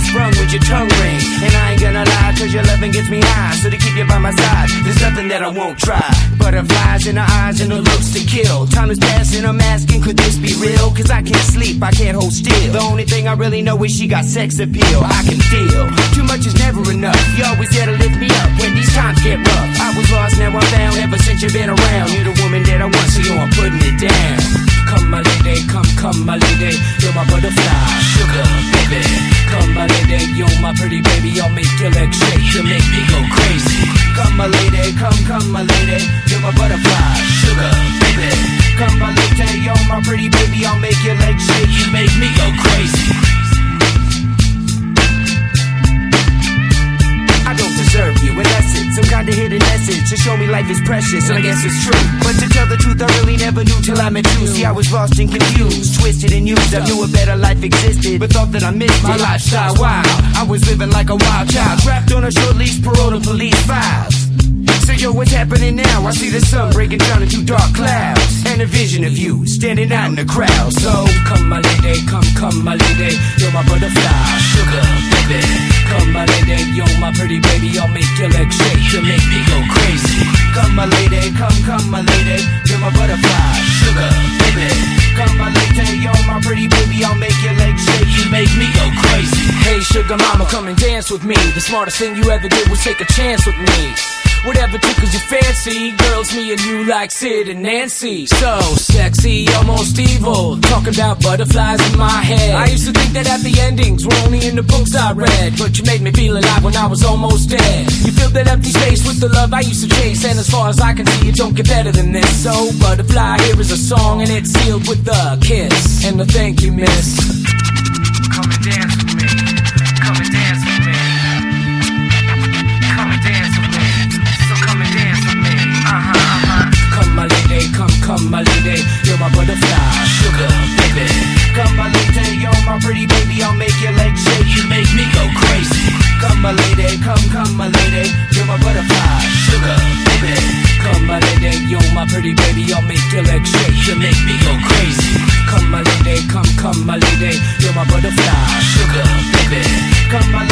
get sprung with your tongue ring. And I ain't gonna lie, cause your loving gets me high. So to keep you by my side, there's nothing that I won't try. Butterflies in her eyes and her looks to kill. Time is passing, I'm asking, could this be real? Cause I can't sleep, I can't hold still. The only thing I really know is she got sex appeal. I can feel, too much is never enough. You always there to lift me up when these times get rough. I was lost, now I'm found, ever since you've been around. You're the woman that I want, so yo, I'm putting it down. Come my lady, come my lady, you're my butterfly, sugar baby. Come my lady, you're my pretty baby, I'll make your legs shake, you make me go crazy. Come my lady, come my lady, you're my butterfly, sugar baby. Come my lady, you're my pretty baby, I'll make your legs shake, you make me go crazy. I don't deserve you, and that's it. Some kind of hidden message to show me life is precious, and I guess it's true. But to tell the truth, I really never knew till I met you. See, I was lost and confused, twisted and used. I knew a better life existed, but thought that I missed my lifestyle wild. I was living like a wild child, trapped on a short leash, parole to police files. So yo, what's happening now? I see the sun breaking down into dark clouds, and a vision of you standing out in the crowd. So come my lady, come my lady, you're my butterfly, sugar baby. Come my lady, you're my pretty baby, I'll make your legs shake, you make me go crazy. Come my lady, come my lady, you're my butterfly, sugar baby. Come my lady, you're my pretty baby, I'll make your legs shake, you make me go crazy. Hey sugar mama, come and dance with me. The smartest thing you ever did was take a chance with me. Whatever tickles your fancy, girls, me and you like Sid and Nancy. So sexy, almost evil, talking about butterflies in my head. I used to think that happy endings were only in the books I read, but you made me feel alive when I was almost dead. You filled that empty space with the love I used to chase, and as far as I can see, it don't get better than this. So butterfly, here is a song, and it's sealed with a kiss and a thank you, miss. Come and dance with me, come and dance with me, come and dance with me. Come my lady, come my lady, you're my butterfly, sugar baby. Come my lady, you're my pretty baby, I'll make your legs shake, you make me go crazy. Come my lady, come my lady, you're my butterfly, sugar baby. Come my lady, you're my pretty baby, I'll make your legs shake, you make me go crazy. Come my lady, come my lady, you're my butterfly, sugar baby. Come my